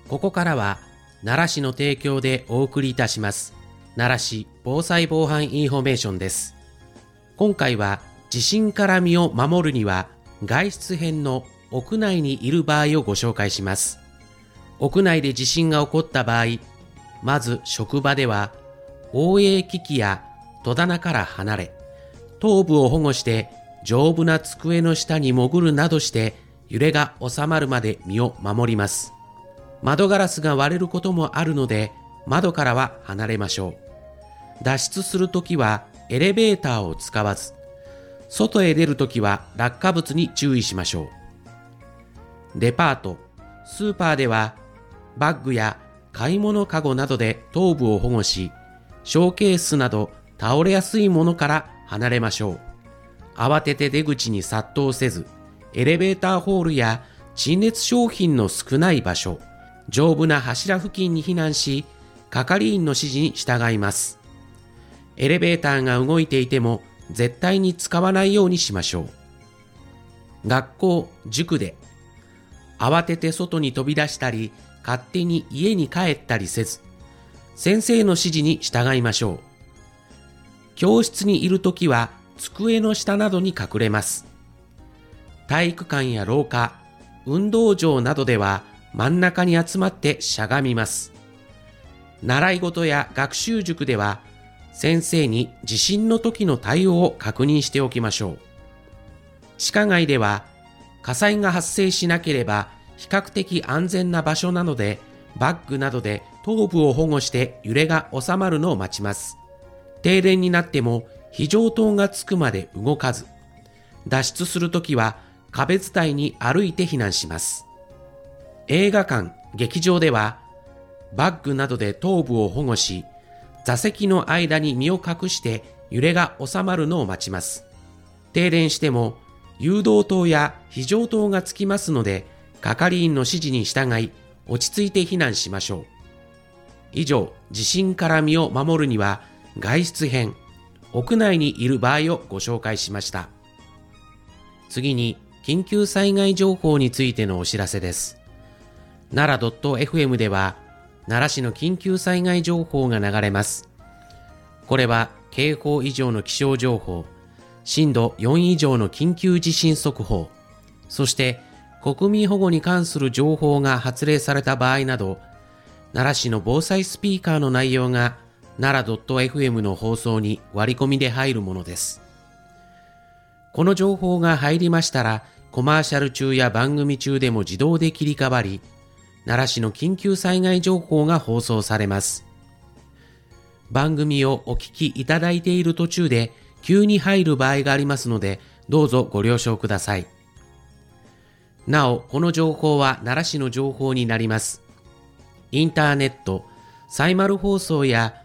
ここからは奈良市の提供でお送りいたします奈良市防災防犯インフォメーションです。今回は地震から身を守るには外出編の屋内にいる場合をご紹介します。屋内で地震が起こった場合、まず職場では応永機器や戸棚から離れ、頭部を保護して丈夫な机の下に潜るなどして揺れが収まるまで身を守ります。窓ガラスが割れることもあるので窓からは離れましょう。脱出するときはエレベーターを使わず、外へ出るときは落下物に注意しましょう。デパート、スーパーではバッグや買い物かごなどで頭部を保護し、ショーケースなど倒れやすいものから離れましょう。慌てて出口に殺到せず、エレベーターホールや陳列商品の少ない場所、丈夫な柱付近に避難し、係員の指示に従います。エレベーターが動いていても絶対に使わないようにしましょう。学校、塾で慌てて外に飛び出したり、勝手に家に帰ったりせず、先生の指示に従いましょう。教室にいるときは机の下などに隠れます。体育館や廊下、運動場などでは真ん中に集まってしゃがみます。習い事や学習塾では先生に地震の時の対応を確認しておきましょう。地下街では火災が発生しなければ比較的安全な場所なので、バッグなどで頭部を保護して揺れが収まるのを待ちます。停電になっても非常灯がつくまで動かず、脱出するときは壁伝いに歩いて避難します。映画館、劇場ではバッグなどで頭部を保護し、座席の間に身を隠して揺れが収まるのを待ちます。停電しても誘導灯や非常灯がつきますので、係員の指示に従い落ち着いて避難しましょう。以上、地震から身を守るには外出編、屋内にいる場合をご紹介しました。次に緊急災害情報についてのお知らせです。奈良 .fm では奈良市の緊急災害情報が流れます。これは警報以上の気象情報、震度4以上の緊急地震速報、そして国民保護に関する情報が発令された場合など、奈良市の防災スピーカーの内容が奈良 .fm の放送に割り込みで入るものです。この情報が入りましたら、コマーシャル中や番組中でも自動で切り替わり、奈良市の緊急災害情報が放送されます。番組をお聞きいただいている途中で急に入る場合がありますので、どうぞご了承ください。なお、この情報は奈良市の情報になります。インターネット、サイマル放送や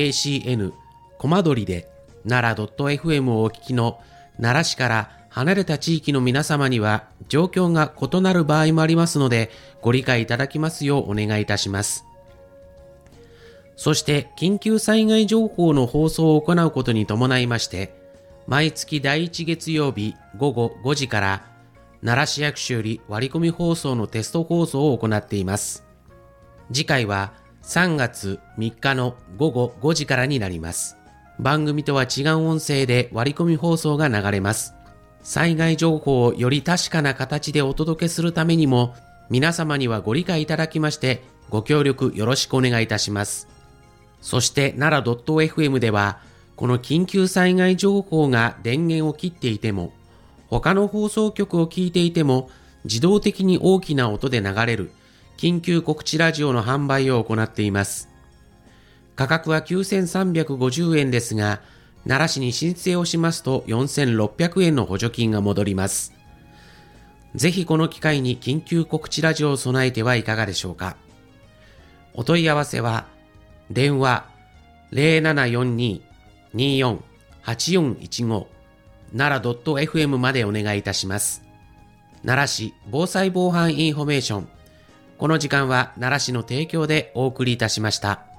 KCN、コマドリで奈良 .fm をお聞きの奈良市から離れた地域の皆様には状況が異なる場合もありますので、ご理解いただきますようお願いいたします。そして緊急災害情報の放送を行うことに伴いまして、毎月第1月曜日午後5時から奈良市役所より割り込み放送のテスト放送を行っています。次回は3月3日の午後5時からになります。番組とは違う音声で割り込み放送が流れます。災害情報をより確かな形でお届けするためにも、皆様にはご理解いただきましてご協力よろしくお願いいたします。そして奈良 .fm では、この緊急災害情報が電源を切っていても、他の放送局を聞いていても自動的に大きな音で流れる緊急告知ラジオの販売を行っています。価格は9350円ですが、奈良市に申請をしますと4600円の補助金が戻ります。ぜひこの機会に緊急告知ラジオを備えてはいかがでしょうか。お問い合わせは電話 0742-248415 奈良 .fm までお願いいたします。奈良市防災防犯インフォメーション。この時間は奈良市の提供でお送りいたしました。